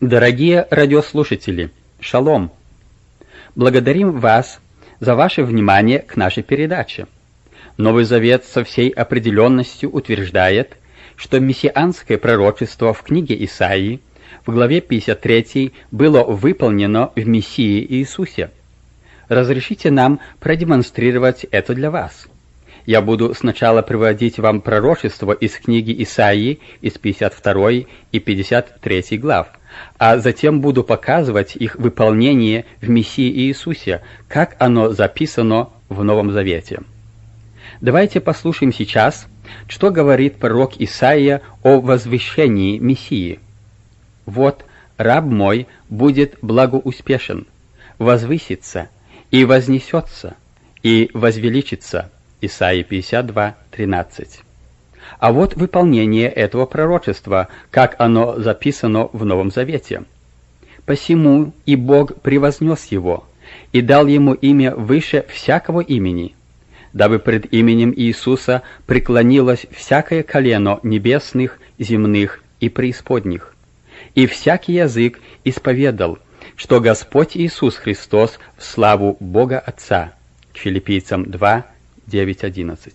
Дорогие радиослушатели, шалом! Благодарим вас за ваше внимание к нашей передаче. Новый Завет со всей определенностью утверждает, что мессианское пророчество в книге Исаии в главе 53 было выполнено в Мессии Иисусе. Разрешите нам продемонстрировать это для вас. Я буду сначала приводить вам пророчество из книги Исаии из 52 и 53 глав, а затем буду показывать их выполнение в Мессии Иисусе, как оно записано в Новом Завете. Давайте послушаем сейчас, что говорит пророк Исаия о возвышении Мессии. «Вот раб мой будет благоуспешен, возвысится и вознесется, и возвеличится». Исаия 52, 13. А вот выполнение этого пророчества, как оно записано в Новом Завете. «Посему и Бог превознес его, и дал ему имя выше всякого имени, дабы пред именем Иисуса преклонилось всякое колено небесных, земных и преисподних, и всякий язык исповедал, что Господь Иисус Христос в славу Бога Отца». Филиппийцам 2, 9:11.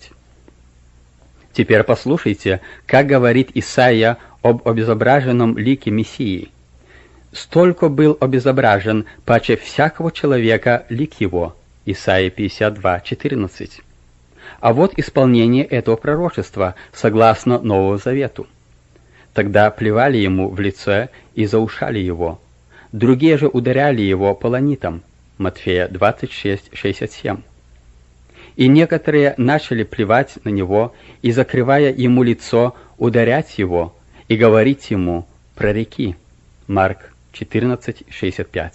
Теперь послушайте, как говорит Исаия об обезображенном лике Мессии. «Столько был обезображен паче всякого человека лик его». Исаия 52:14. А вот исполнение этого пророчества согласно Новому Завету. «Тогда плевали ему в лице и заушали его. Другие же ударяли его полонитом». Матфея 26:67. И некоторые начали плевать на него и, закрывая ему лицо, ударять его и говорить ему: «Прореки». Марк 14:65.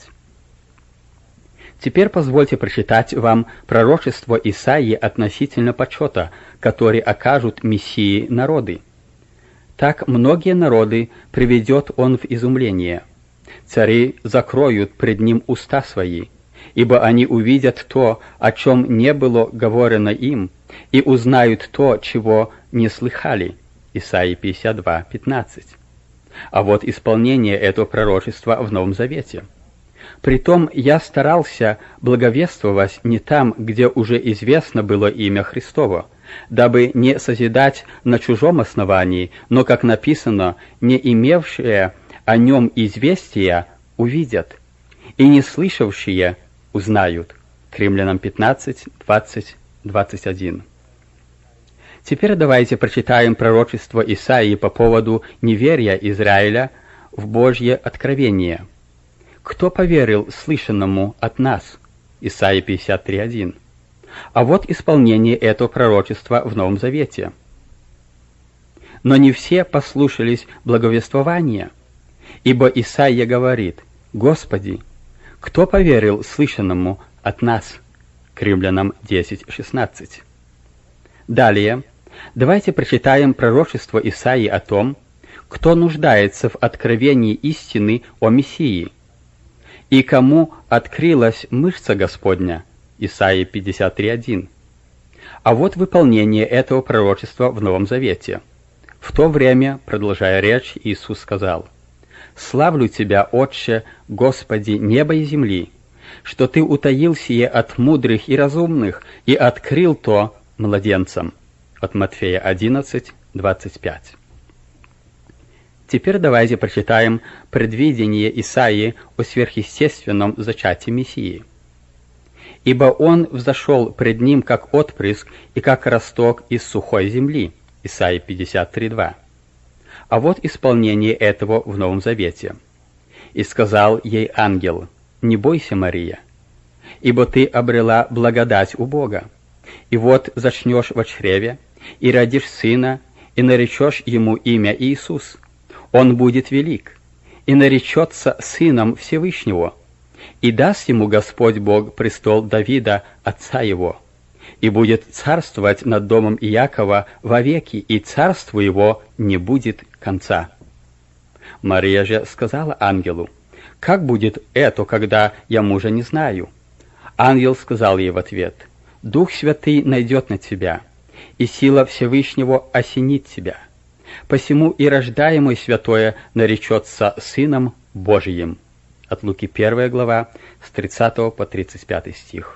Теперь позвольте прочитать вам пророчество Исаии относительно почета, который окажут Мессии народы. «Так многие народы приведет он в изумление. Цари закроют пред ним уста свои, ибо они увидят то, о чем не было говорено им, и узнают то, чего не слыхали». Исаия 52:15. А вот исполнение этого пророчества в Новом Завете. «Притом я старался благовествовать не там, где уже известно было имя Христово, дабы не созидать на чужом основании, но, как написано, не имевшие о нем известия увидят, и не слышавшие узнают». К Римлянам 15, 20, 21. Теперь давайте прочитаем пророчество Исаии по поводу неверия Израиля в Божье откровение. «Кто поверил слышанному от нас?» Исаия 53:1. А вот исполнение этого пророчества в Новом Завете. «Но не все послушались благовествования, ибо Исаия говорит: Господи, кто поверил слышанному от нас?» К Римлянам 10:16. Далее давайте прочитаем пророчество Исаии о том, кто нуждается в откровении истины о Мессии, и кому открылась мышца Господня. Исаия 53:1. А вот выполнение этого пророчества в Новом Завете. «В то время, продолжая речь, Иисус сказал: Славлю Тебя, Отче, Господи неба и земли, что Ты утаил сие от мудрых и разумных и открыл то младенцам». От Матфея 11:25. Теперь давайте прочитаем предвидение Исаии о сверхъестественном зачатии Мессии. «Ибо он взошел пред ним как отпрыск и как росток из сухой земли». Исаия 53:2. А вот исполнение этого в Новом Завете. «И сказал ей ангел: Не бойся, Мария, ибо ты обрела благодать у Бога, и вот зачнешь во чреве, и родишь сына, и наречешь ему имя Иисус. Он будет велик, и наречется сыном Всевышнего, и даст ему Господь Бог престол Давида, отца его, и будет царствовать над домом Иакова вовеки, и царству его не будет конца». Мария же сказала ангелу: «Как будет это, когда я мужа не знаю?» Ангел сказал ей в ответ: «Дух Святый найдет на тебя, и сила Всевышнего осенит тебя. Посему и рождаемое святое наречется сыном Божиим. От Луки 1 глава с 30 по 35 стих.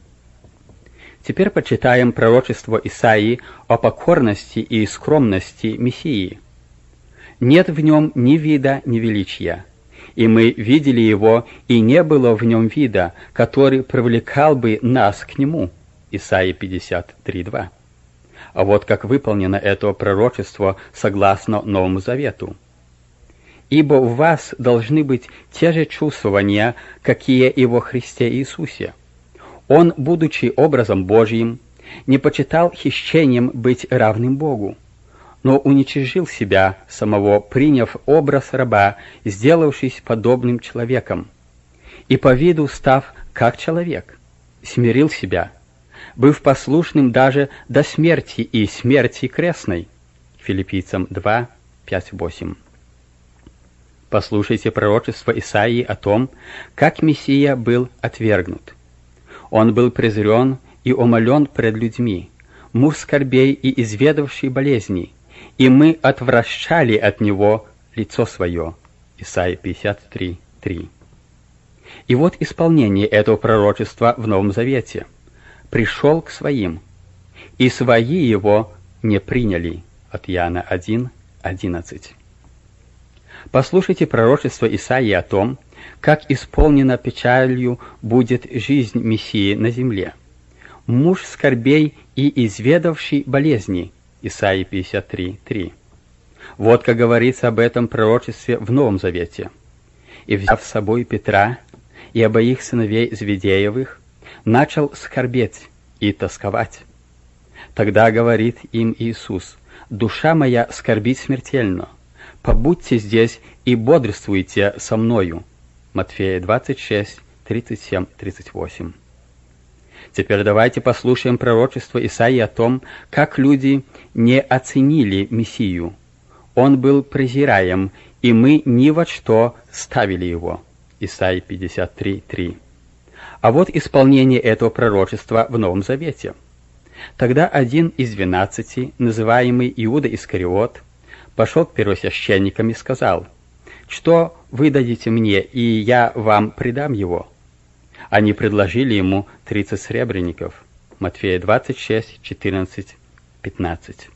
Теперь почитаем пророчество Исаии о покорности и скромности Мессии. «Нет в нем ни вида, ни величия, и мы видели его, и не было в нем вида, который привлекал бы нас к нему». Исаия 53:2. А вот как выполнено это пророчество согласно Новому Завету. «Ибо у вас должны быть те же чувствования, какие и во Христе Иисусе. Он, будучи образом Божьим, не почитал хищением быть равным Богу, но уничижил себя самого, приняв образ раба, сделавшись подобным человеком, и по виду став как человек, смирил себя, быв послушным даже до смерти и смерти крестной». Филиппийцам 2, 5-8. Послушайте пророчество Исаии о том, как Мессия был отвергнут. Он был презрен и умолен пред людьми, муж скорбей и изведавший болезни, и мы отвращали от него лицо свое. Исайя 53:3. И вот исполнение этого пророчества в Новом Завете. «Пришел к своим, и свои его не приняли». От Иоанна 1:11. Послушайте пророчество Исаии о том, как исполнена печалью будет жизнь Мессии на земле. Муж скорбей и изведавший болезни. Исайя 53:3. Вот как говорится об этом пророчестве в Новом Завете. «И, взяв с собой Петра и обоих сыновей Зеведеевых, начал скорбеть и тосковать. Тогда говорит им Иисус: душа моя скорбит смертельно, побудьте здесь и бодрствуйте со мною». Матфея 26, 37-38. Теперь давайте послушаем пророчество Исаии о том, как люди не оценили Мессию. Он был презираем, и мы ни во что ставили его. Исайя 53:3. А вот исполнение этого пророчества в Новом Завете. Тогда один из 12, называемый Иуда Искариот, пошел к первосвященникам и сказал: «Что вы дадите мне, и я вам предам его?» Они предложили ему 30 сребреников. Матфея 26, 14, 15.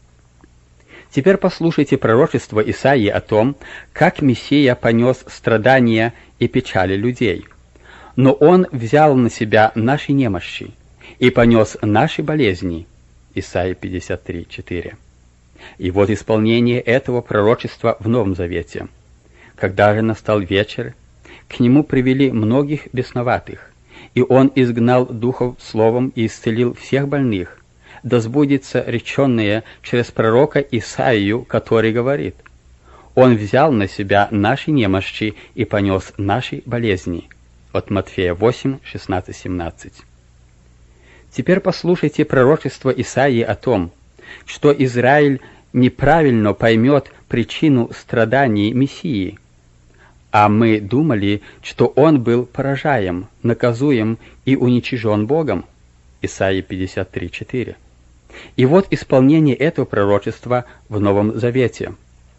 Теперь послушайте пророчество Исаии о том, как Мессия понес страдания и печали людей. «Но Он взял на себя наши немощи и понес наши болезни». Исайя 53:4. И вот исполнение этого пророчества в Новом Завете. Когда же настал вечер, к нему привели многих бесноватых, и он изгнал духов словом и исцелил всех больных. Да сбудется реченное через пророка Исаию, который говорит: «Он взял на себя наши немощи и понес наши болезни». От Матфея 8, 16, 17. Теперь послушайте пророчество Исаии о том, что Израиль неправильно поймет причину страданий Мессии. А мы думали, что он был поражаем, наказуем и уничижен Богом. Исайя 53:4. И вот исполнение этого пророчества в Новом Завете.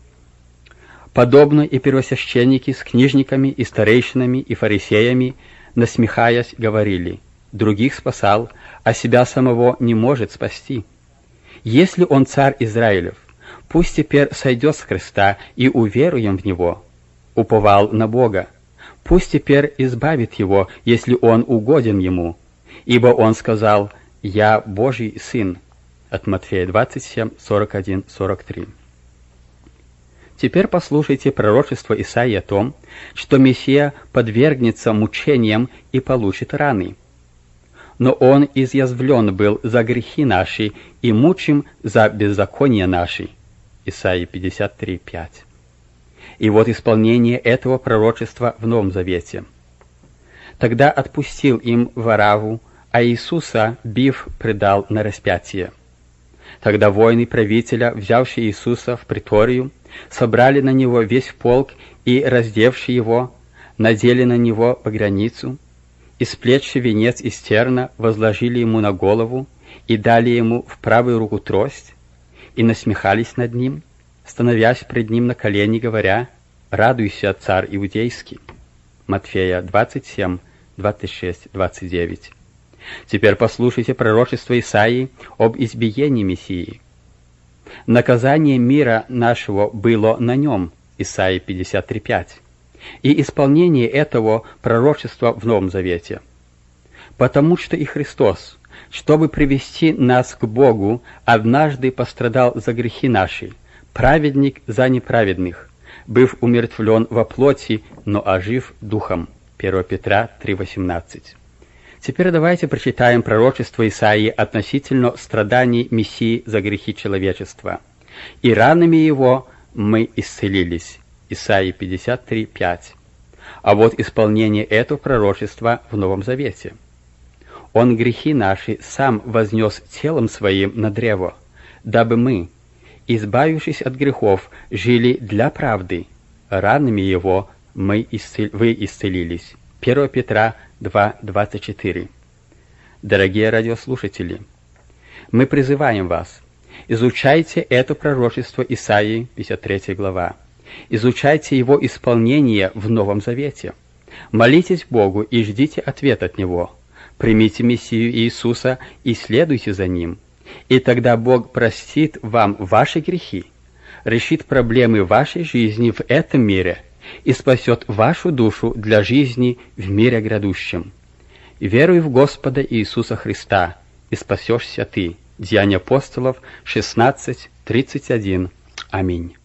Подобно и первосвященники с книжниками и старейшинами и фарисеями, насмехаясь, говорили: других спасал, а себя самого не может спасти. Если он царь Израилев, пусть теперь сойдет с креста, и уверуем в него. Уповал на Бога. Пусть теперь избавит его, если он угоден ему. Ибо он сказал: «Я Божий Сын». От Матфея 27, 41, 43. Теперь послушайте пророчество Исаии о том, что Мессия подвергнется мучениям и получит раны. «Но он изъязвлен был за грехи наши и мучим за беззакония наши». Исайя 53:5. И вот исполнение этого пророчества в Новом Завете. «Тогда отпустил им Варавву, а Иисуса, бив, предал на распятие. Тогда воины правителя, взявшие Иисуса в приторию, собрали на него весь полк и, раздевши его, надели на него пограницу, и, сплетши венец из терна, возложили ему на голову и дали ему в правую руку трость, и насмехались над ним, становясь пред ним на колени, говоря: Радуйся, царь иудейский. Матфея 27, 26, 29. Теперь послушайте пророчество Исаии об избиении Мессии. Наказание мира нашего было на нем, Исаии 53:5, и исполнение этого пророчества в Новом Завете. Потому что и Христос, чтобы привести нас к Богу, однажды пострадал за грехи наши, праведник за неправедных, быв умертвлен во плоти, но ожив духом. 1 Петра 3:18. Теперь давайте прочитаем пророчество Исаии относительно страданий Мессии за грехи человечества. «И ранами его мы исцелились» Исаии 53:5. А вот исполнение этого пророчества в Новом Завете. «Он грехи наши сам вознес телом своим на древо, дабы мы, избавившись от грехов, жили для правды. Ранами его вы исцелились». 1 Петра 2:24. Дорогие радиослушатели, мы призываем вас, изучайте это пророчество Исаии, 53 глава. Изучайте его исполнение в Новом Завете. Молитесь Богу и ждите ответ от Него. Примите Мессию Иисуса и следуйте за Ним. И тогда Бог простит вам ваши грехи, решит проблемы вашей жизни в этом мире и спасет вашу душу для жизни в мире грядущем. Веруй в Господа Иисуса Христа, и спасешься ты. Деяния апостолов 16:31. Аминь.